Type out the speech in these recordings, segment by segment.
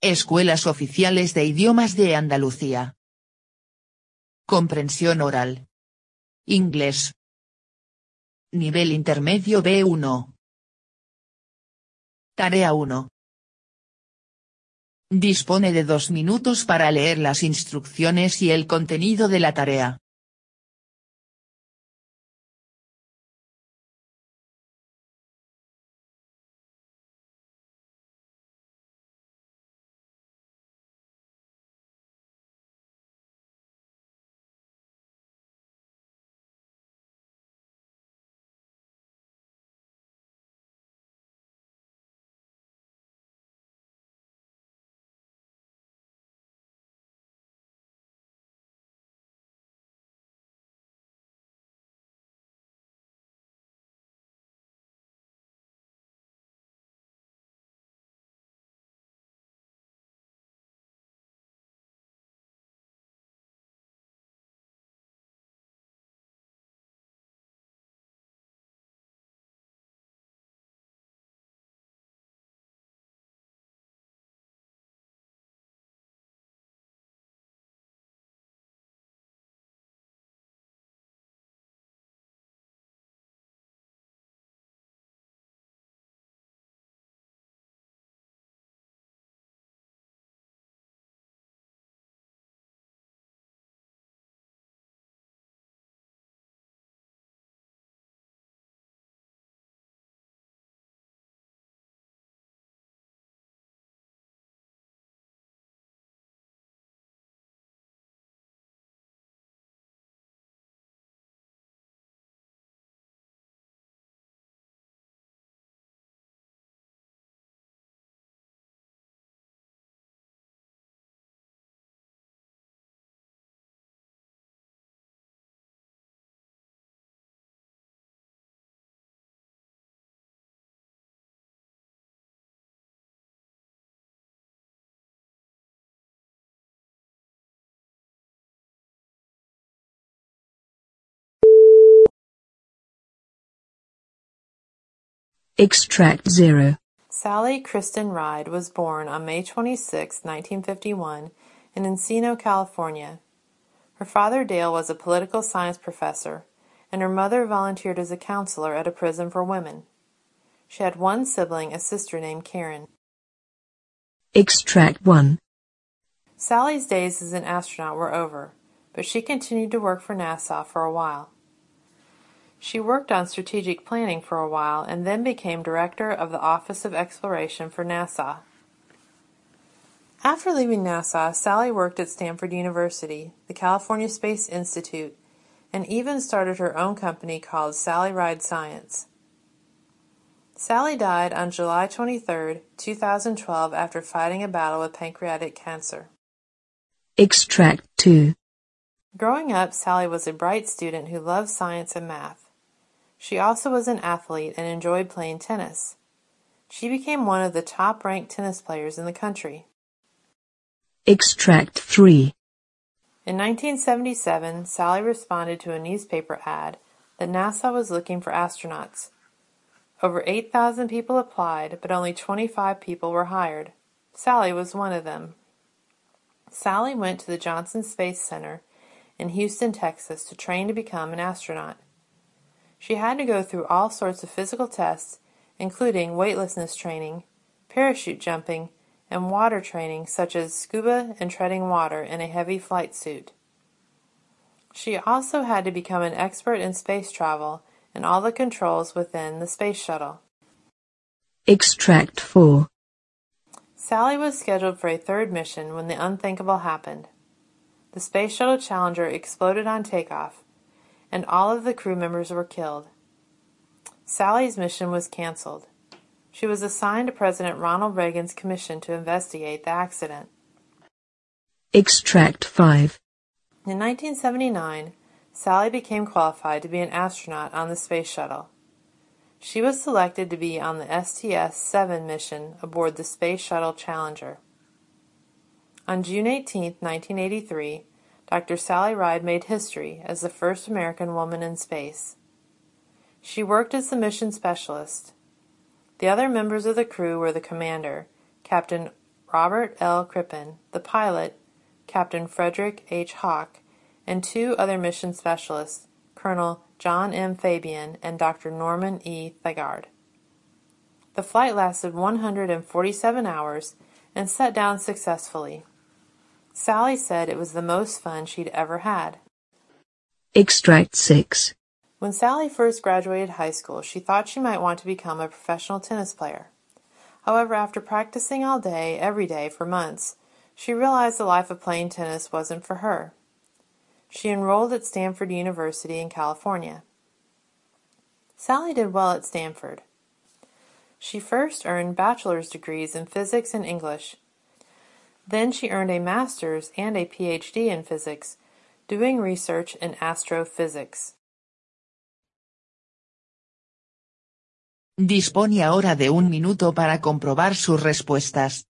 Escuelas oficiales de idiomas de Andalucía. Comprensión oral. Inglés. Nivel intermedio B1. Tarea 1. Dispone de 2 minutos para leer las instrucciones y el contenido de la tarea. Extract 0. Sally Kristen Ride was born on May 26, 1951, in Encino, California. Her father, Dale, was a political science professor, and her mother volunteered as a counselor at a prison for women. She had one sibling, a sister named Karen. Extract 1. Sally's days as an astronaut were over, but she continued to work for NASA for a while. She worked on strategic planning for a while and then became director of the Office of Exploration for NASA. After leaving NASA, Sally worked at Stanford University, the California Space Institute, and even started her own company called Sally Ride Science. Sally died on July 23, 2012 after fighting a battle with pancreatic cancer. Extract 2. Growing up, Sally was a bright student who loved science and math. She also was an athlete and enjoyed playing tennis. She became one of the top-ranked tennis players in the country. Extract 3. In 1977, Sally responded to a newspaper ad that NASA was looking for astronauts. Over 8,000 people applied, but only 25 people were hired. Sally was one of them. Sally went to the Johnson Space Center in Houston, Texas, to train to become an astronaut. She had to go through all sorts of physical tests, including weightlessness training, parachute jumping, and water training such as scuba and treading water in a heavy flight suit. She also had to become an expert in space travel and all the controls within the space shuttle. Extract 4. Sally was scheduled for a third mission when the unthinkable happened. The Space Shuttle Challenger exploded on takeoff, and all of the crew members were killed. Sally's mission was canceled. She was assigned to President Ronald Reagan's commission to investigate the accident. Extract 5. In 1979, Sally became qualified to be an astronaut on the space shuttle. She was selected to be on the STS-7 mission aboard the Space Shuttle Challenger. On June 18, 1983, Dr. Sally Ride made history as the first American woman in space. She worked as the mission specialist. The other members of the crew were the commander, Captain Robert L. Crippen, the pilot, Captain Frederick H. Hawk, and 2 other mission specialists, Colonel John M. Fabian and Dr. Norman E. Thagard. The flight lasted 147 hours and set down successfully. Sally said it was the most fun she'd ever had. Extract 6. When Sally first graduated high school, she thought she might want to become a professional tennis player. However, after practicing all day, every day, for months, she realized the life of playing tennis wasn't for her. She enrolled at Stanford University in California. Sally did well at Stanford. She first earned bachelor's degrees in physics and English. Then she earned a master's and a PhD in physics, doing research in astrophysics. Dispone ahora de 1 minuto para comprobar sus respuestas.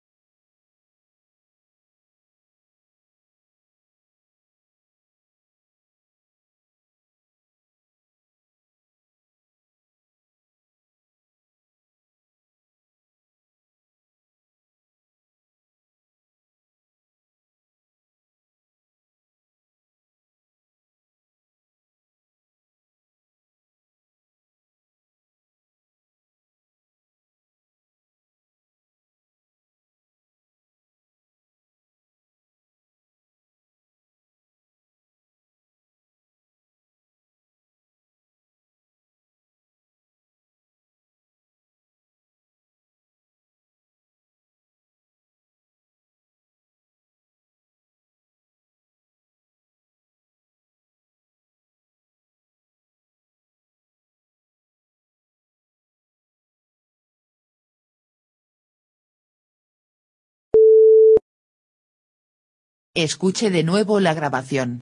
Escuche de nuevo la grabación.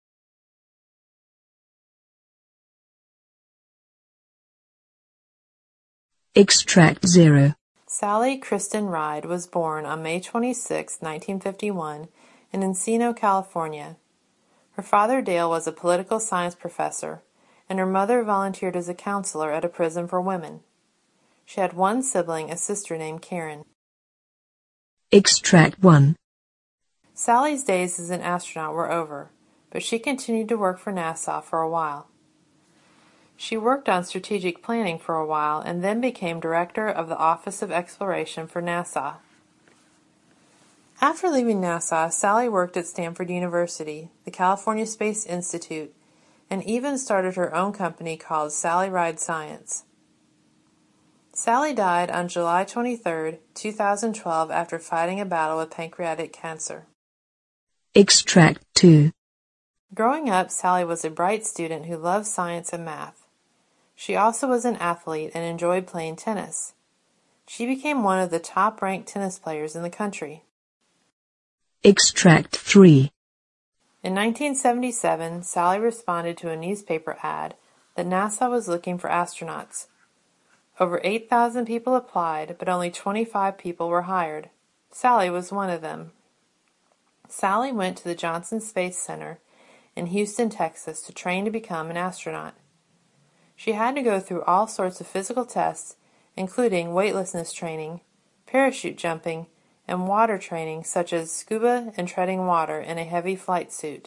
Extract 0. Sally Kristen Ride was born on May 26, 1951, in Encino, California. Her father, Dale, was a political science professor, and her mother volunteered as a counselor at a prison for women. She had 1 sibling, a sister named Karen. Extract 1. Sally's days as an astronaut were over, but she continued to work for NASA for a while. She worked on strategic planning for a while and then became director of the Office of Exploration for NASA. After leaving NASA, Sally worked at Stanford University, the California Space Institute, and even started her own company called Sally Ride Science. Sally died on July 23, 2012 after fighting a battle with pancreatic cancer. Extract 2. Growing up, Sally was a bright student who loved science and math. She also was an athlete and enjoyed playing tennis. She became one of the top-ranked tennis players in the country. Extract 3. In 1977, Sally responded to a newspaper ad that NASA was looking for astronauts. Over 8,000 people applied, but only 25 people were hired. Sally was one of them. Sally went to the Johnson Space Center in Houston, Texas to train to become an astronaut. She had to go through all sorts of physical tests, including weightlessness training, parachute jumping, and water training such as scuba and treading water in a heavy flight suit.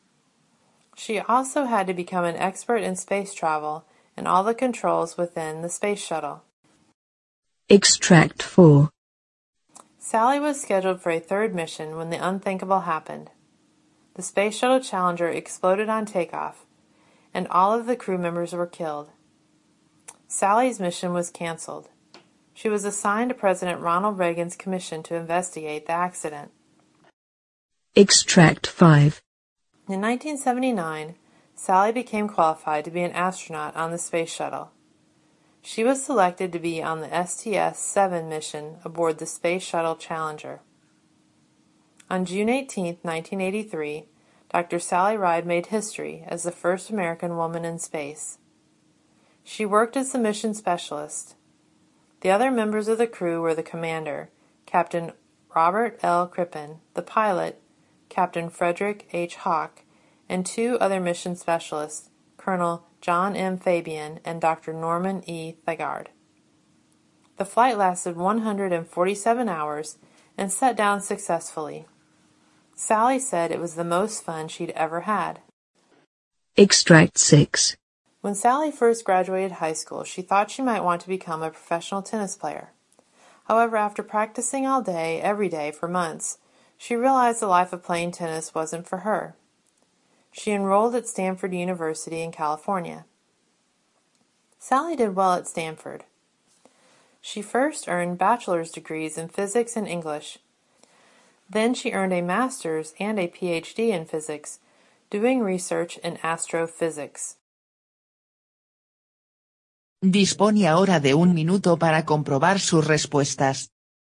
She also had to become an expert in space travel and all the controls within the space shuttle. Extract 4. Sally was scheduled for a 3rd mission when the unthinkable happened. The Space Shuttle Challenger exploded on takeoff, and all of the crew members were killed. Sally's mission was canceled. She was assigned to President Ronald Reagan's commission to investigate the accident. Extract 5. In 1979, Sally became qualified to be an astronaut on the space shuttle. She was selected to be on the STS-7 mission aboard the Space Shuttle Challenger. On June 18, 1983, Dr. Sally Ride made history as the first American woman in space. She worked as the mission specialist. The other members of the crew were the commander, Captain Robert L. Crippen, the pilot, Captain Frederick H. Hawk, and 2 other mission specialists, Colonel John M. Fabian and Dr. Norman E. Thagard. The flight lasted 147 hours and sat down successfully. Sally said it was the most fun she'd ever had. Extract 6. When Sally first graduated high school, she thought she might want to become a professional tennis player. However, after practicing all day, every day, for months, she realized the life of playing tennis wasn't for her. She enrolled at Stanford University in California. Sally did well at Stanford. She first earned bachelor's degrees in physics and English. Then she earned a master's and a PhD in physics, doing research in astrophysics. Dispone ahora de 1 minuto para comprobar sus respuestas.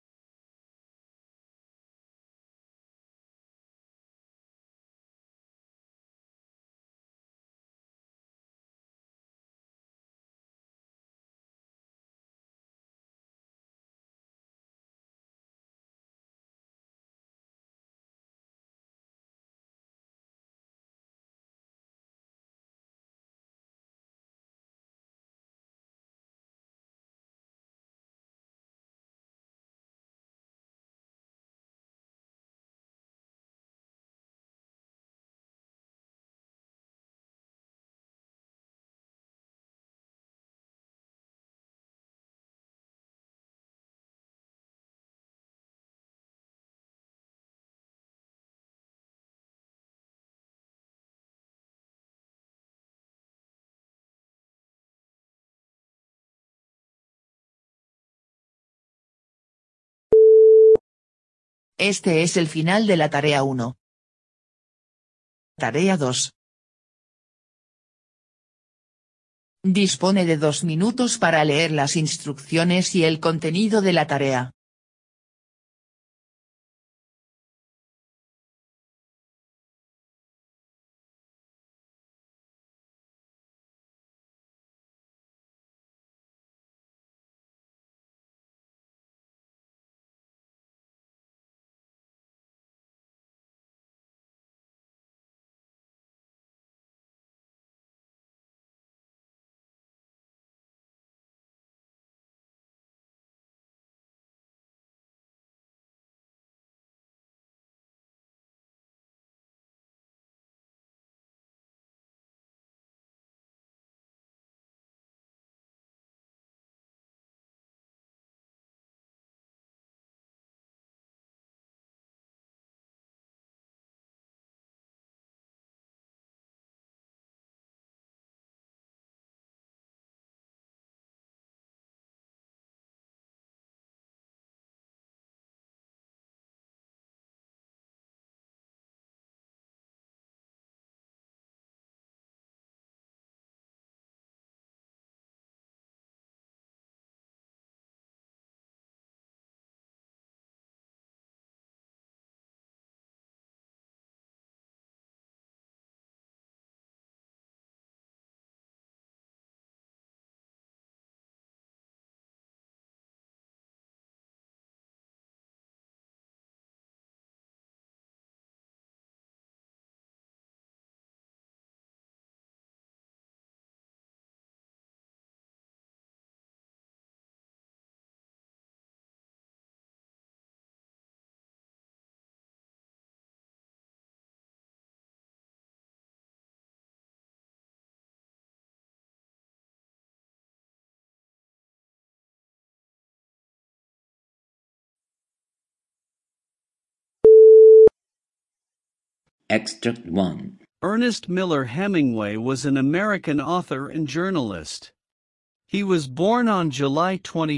Este es el final de la tarea 1. Tarea 2. Dispone de 2 minutos para leer las instrucciones y el contenido de la tarea. Extract 1. Ernest Miller Hemingway was an American author and journalist. He was born on July 21,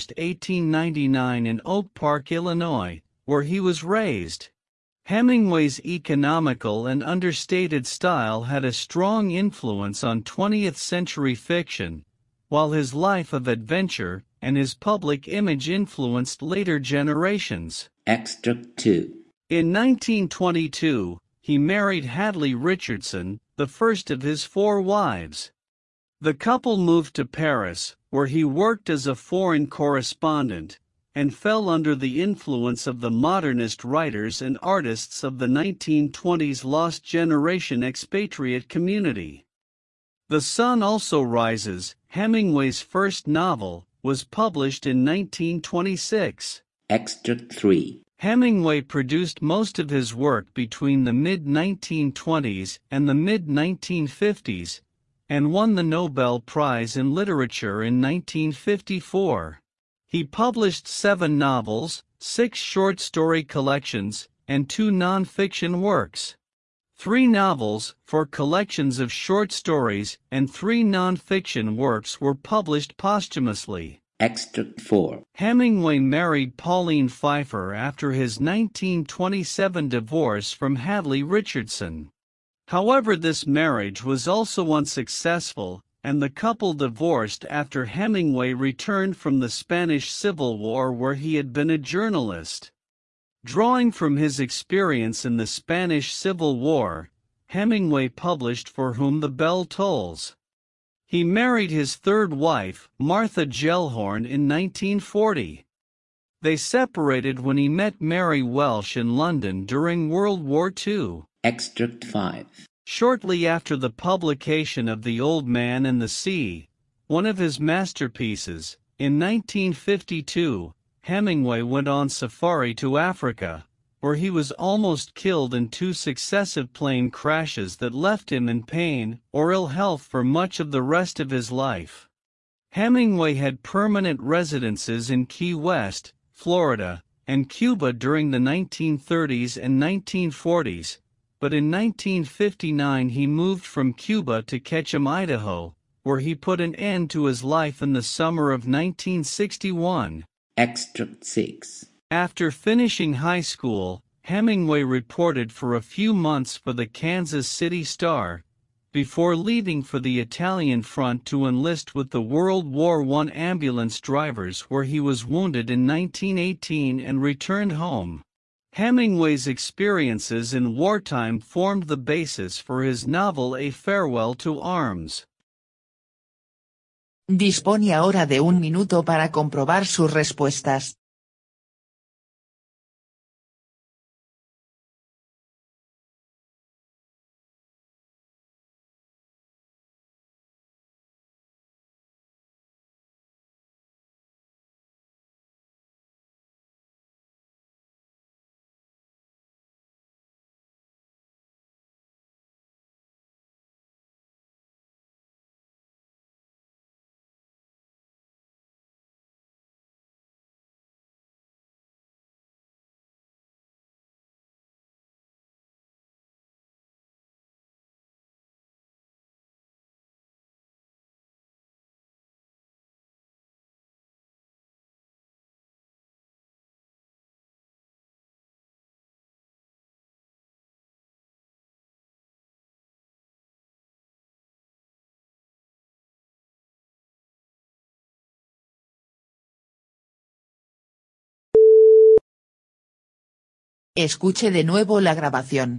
1899 in Oak Park, Illinois, where he was raised. Hemingway's economical and understated style had a strong influence on 20th-century fiction, while his life of adventure and his public image influenced later generations. Extract 2. In 1922, he married Hadley Richardson, the first of his 4 wives. The couple moved to Paris, where he worked as a foreign correspondent, and fell under the influence of the modernist writers and artists of the 1920s lost generation expatriate community. The Sun Also Rises, Hemingway's first novel, was published in 1926. Extract 3. Hemingway produced most of his work between the mid-1920s and the mid-1950s, and won the Nobel Prize in Literature in 1954. He published 7 novels, 6 short story collections, and 2 non-fiction works. 3 novels, 4 collections of short stories, and 3 non-fiction works were published posthumously. Extract 4. Hemingway married Pauline Pfeiffer after his 1927 divorce from Hadley Richardson. However, this marriage was also unsuccessful, and the couple divorced after Hemingway returned from the Spanish Civil War, where he had been a journalist. Drawing from his experience in the Spanish Civil War, Hemingway published For Whom the Bell Tolls. He married his third wife, Martha Gellhorn, in 1940. They separated when he met Mary Welsh in London during World War II. Extract 5. Shortly after the publication of The Old Man and the Sea, one of his masterpieces, in 1952, Hemingway went on safari to Africa, where he was almost killed in 2 successive plane crashes that left him in pain or ill health for much of the rest of his life. Hemingway had permanent residences in Key West, Florida, and Cuba during the 1930s and 1940s, but in 1959 he moved from Cuba to Ketchum, Idaho, where he put an end to his life in the summer of 1961. Extract 6. After finishing high school, Hemingway reported for a few months for the Kansas City Star, before leaving for the Italian front to enlist with the World War I ambulance drivers, where he was wounded in 1918 and returned home. Hemingway's experiences in wartime formed the basis for his novel A Farewell to Arms. Dispone ahora de 1 minuto para comprobar sus respuestas. Escuche de nuevo la grabación.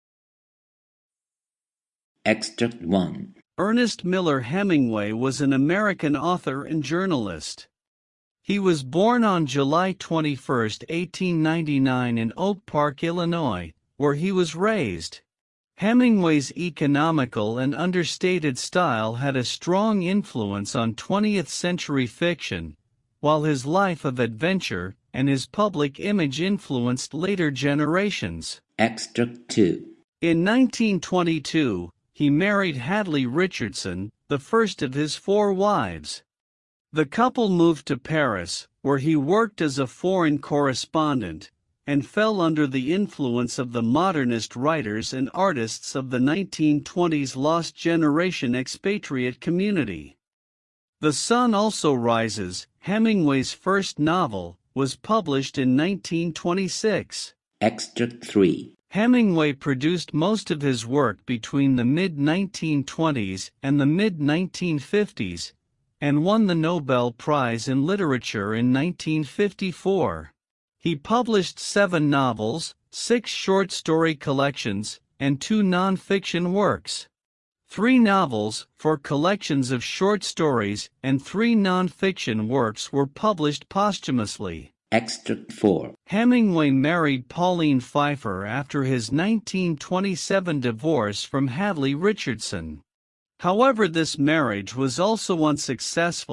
Extract 1. Ernest Miller Hemingway was an American author and journalist. He was born on July 21, 1899 in Oak Park, Illinois, where he was raised. Hemingway's economical and understated style had a strong influence on 20th-century fiction, while his life of adventure and his public image influenced later generations. Extract 2. In 1922, he married Hadley Richardson, the first of his 4 wives. The couple moved to Paris, where he worked as a foreign correspondent, and fell under the influence of the modernist writers and artists of the 1920s lost generation expatriate community. The Sun Also Rises, Hemingway's first novel, was published in 1926. Extract 3. Hemingway produced most of his work between the mid-1920s and the mid-1950s, and won the Nobel Prize in Literature in 1954. He published 7 novels, 6 short story collections, and 2 non-fiction works. 3 novels, 4 collections of short stories, and 3 non-fiction works were published posthumously. Extract 4. Hemingway married Pauline Pfeiffer after his 1927 divorce from Hadley Richardson. However, this marriage was also unsuccessful,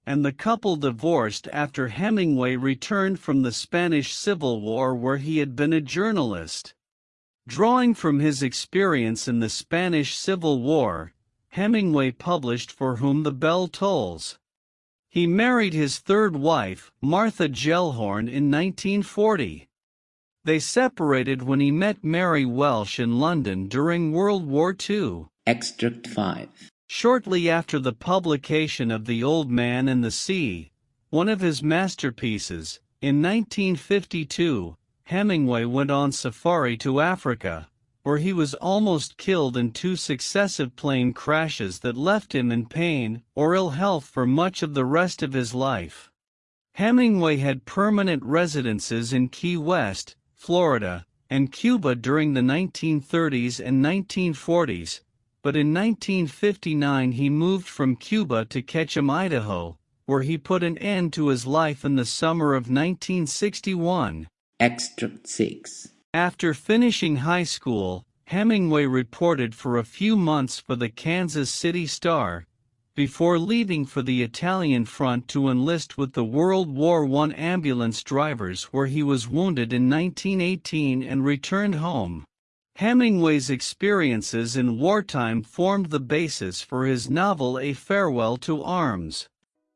and the couple divorced after Hemingway returned from the Spanish Civil War, where he had been a journalist. Drawing from his experience in the Spanish Civil War, Hemingway published For Whom the Bell Tolls. He married his third wife, Martha Gellhorn, in 1940. They separated when he met Mary Welsh in London during World War II. Extract 5. Shortly after the publication of The Old Man and the Sea, one of his masterpieces, in 1952, Hemingway went on safari to Africa, where he was almost killed in 2 successive plane crashes that left him in pain or ill health for much of the rest of his life. Hemingway had permanent residences in Key West, Florida, and Cuba during the 1930s and 1940s, but in 1959 he moved from Cuba to Ketchum, Idaho, where he put an end to his life in the summer of 1961. Extract 6. After finishing high school, Hemingway reported for a few months for the Kansas City Star, before leaving for the Italian front to enlist with the World War I ambulance drivers, where he was wounded in 1918 and returned home. Hemingway's experiences in wartime formed the basis for his novel A Farewell to Arms.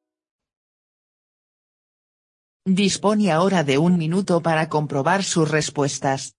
Dispone ahora de 1 minuto para comprobar sus respuestas.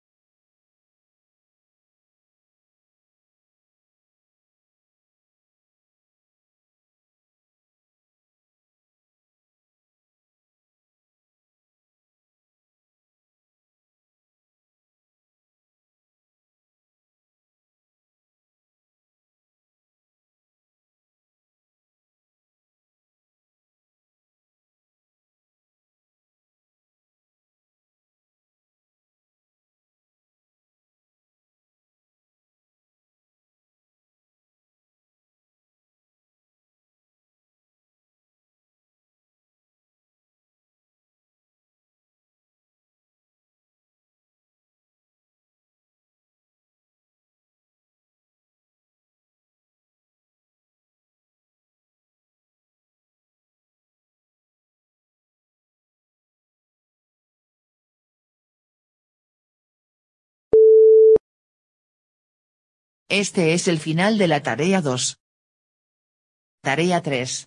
Este es el final de la tarea 2. Tarea 3.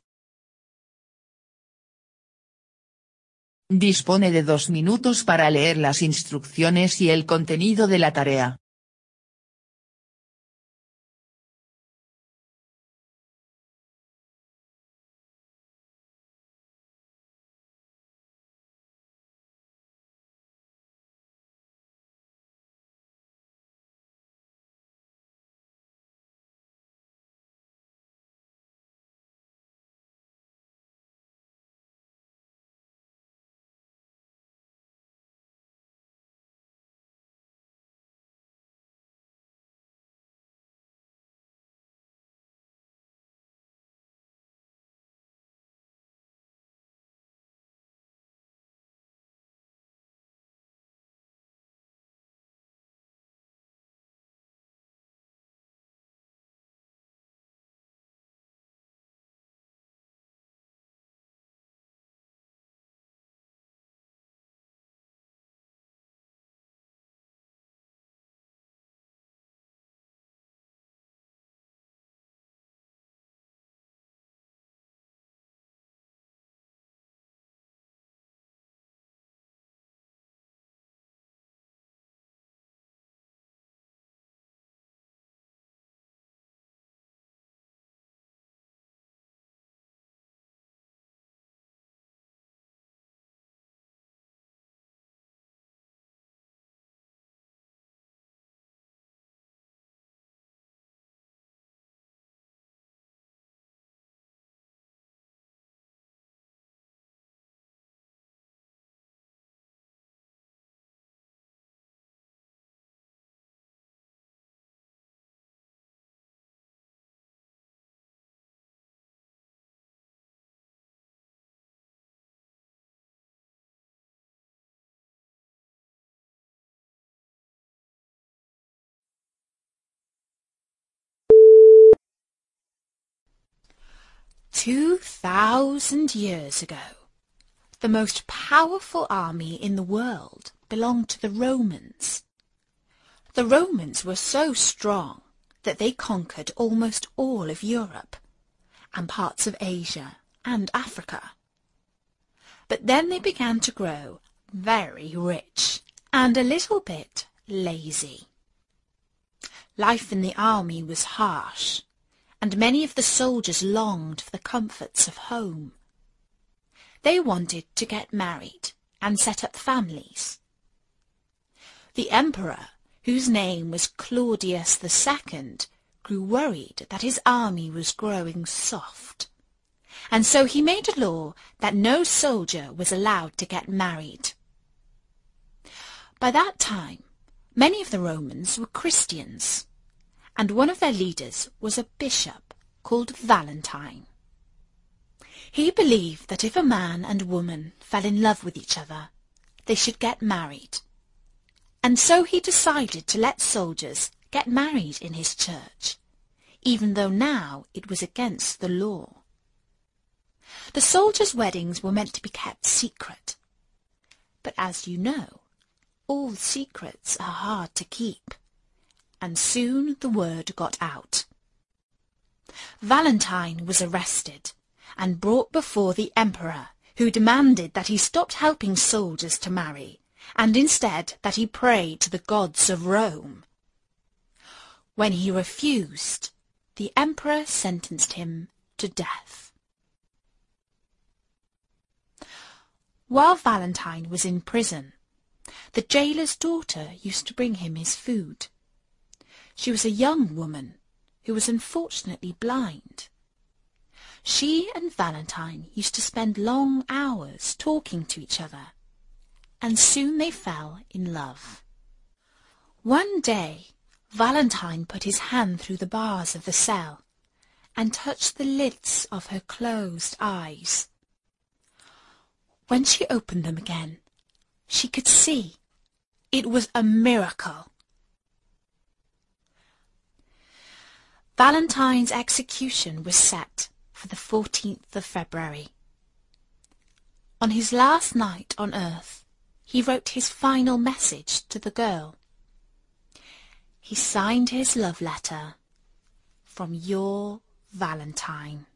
Dispone de 2 minutos para leer las instrucciones y el contenido de la tarea. 2,000 years ago, the most powerful army in the world belonged to the Romans. The Romans were so strong that they conquered almost all of Europe and parts of Asia and Africa. But then they began to grow very rich and a little bit lazy. Life in the army was harsh, and many of the soldiers longed for the comforts of home. They wanted to get married and set up families. The emperor, whose name was Claudius II, grew worried that his army was growing soft, and so he made a law that no soldier was allowed to get married. By that time, many of the Romans were Christians, and one of their leaders was a bishop called Valentine. He believed that if a man and woman fell in love with each other, they should get married, and so he decided to let soldiers get married in his church, even though now it was against the law. The soldiers' weddings were meant to be kept secret, but as you know, all secrets are hard to keep, and soon the word got out. Valentine was arrested and brought before the emperor, who demanded that he stopped helping soldiers to marry, and instead that he pray to the gods of Rome. When he refused, the emperor sentenced him to death. While Valentine was in prison, the jailer's daughter used to bring him his food. She was a young woman who was unfortunately blind. She and Valentine used to spend long hours talking to each other, and soon they fell in love. One day, Valentine put his hand through the bars of the cell and touched the lids of her closed eyes. When she opened them again, she could see. It was a miracle. Valentine's execution was set for the 14th of February. On his last night on earth, he wrote his final message to the girl. He signed his love letter, "From your Valentine."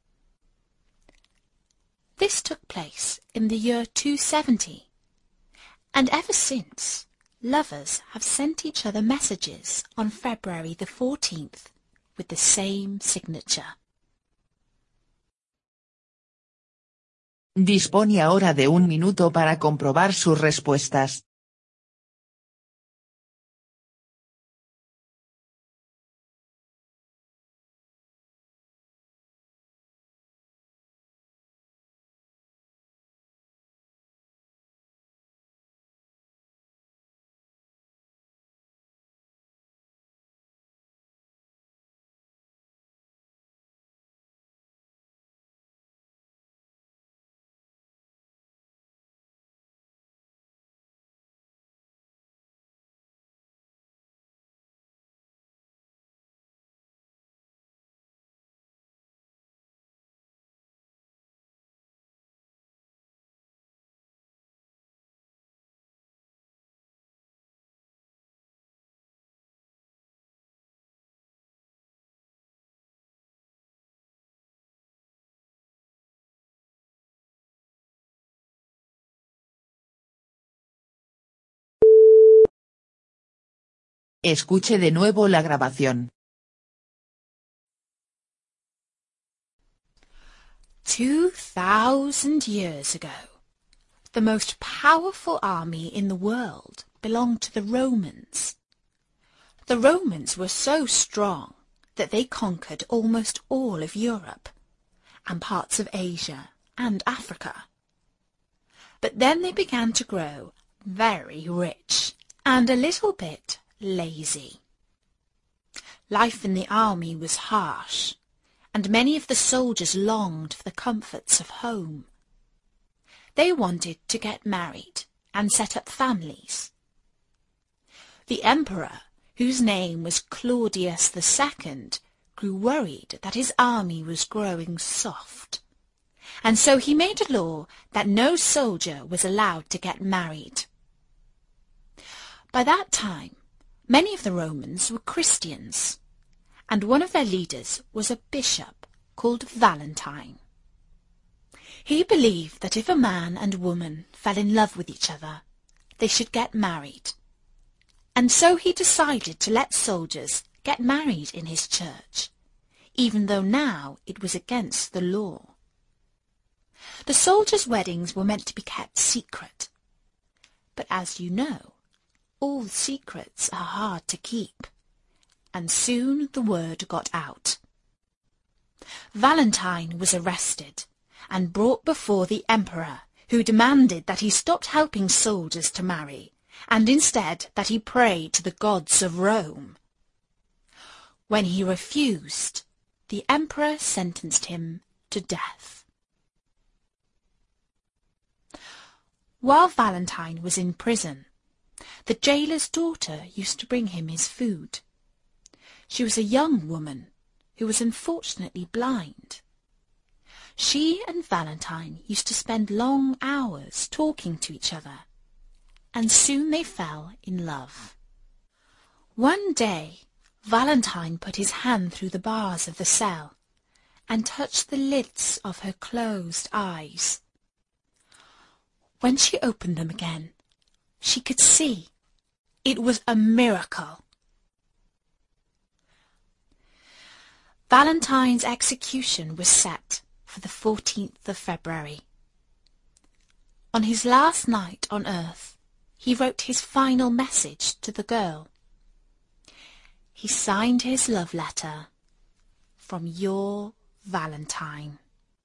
This took place in the year 270, and ever since, lovers have sent each other messages on February the 14th with the same signature. Dispone ahora de 1 minuto para comprobar sus respuestas. Escuche de nuevo la grabación. 2,000 years ago, the most powerful army in the world belonged to the Romans. The Romans were so strong that they conquered almost all of Europe and parts of Asia and Africa. But then they began to grow very rich and a little bit lazy. Life in the army was harsh, and many of the soldiers longed for the comforts of home. They wanted to get married and set up families. The emperor, whose name was Claudius II, grew worried that his army was growing soft, and so he made a law that no soldier was allowed to get married. By that time, many of the Romans were Christians, and one of their leaders was a bishop called Valentine. He believed that if a man and woman fell in love with each other, they should get married, and so he decided to let soldiers get married in his church, even though now it was against the law. The soldiers' weddings were meant to be kept secret, but as you know, all secrets are hard to keep, and soon the word got out. Valentine was arrested and brought before the emperor, who demanded that he stopped helping soldiers to marry, and instead that he pray to the gods of Rome. When he refused, the emperor sentenced him to death. While Valentine was in prison, the jailer's daughter used to bring him his food. She was a young woman who was unfortunately blind. She and Valentine used to spend long hours talking to each other, and soon they fell in love. One day, Valentine put his hand through the bars of the cell and touched the lids of her closed eyes. When she opened them again, she could see. It was a miracle. Valentine's execution was set for the 14th of February. On his last night on earth, he wrote his final message to the girl. He signed his love letter, "From your Valentine."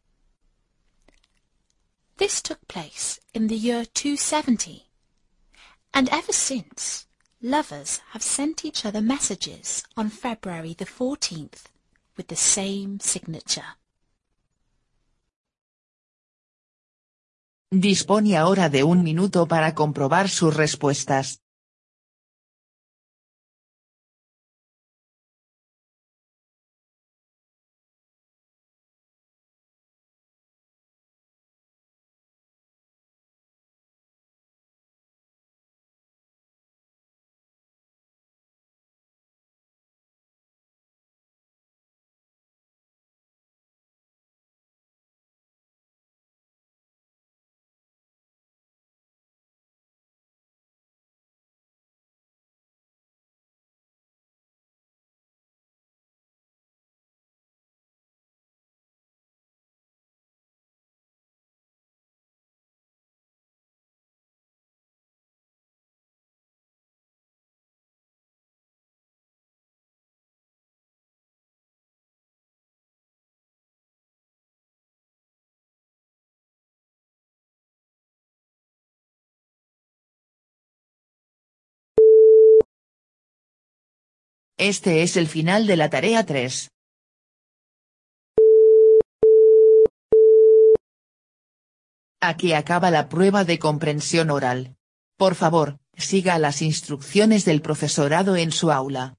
This took place in the year 270, and ever since, lovers have sent each other messages on February the 14th with the same signature. Dispone ahora de 1 minuto para comprobar sus respuestas. Este es el final de la tarea 3. Aquí acaba la prueba de comprensión oral. Por favor, siga las instrucciones del profesorado en su aula.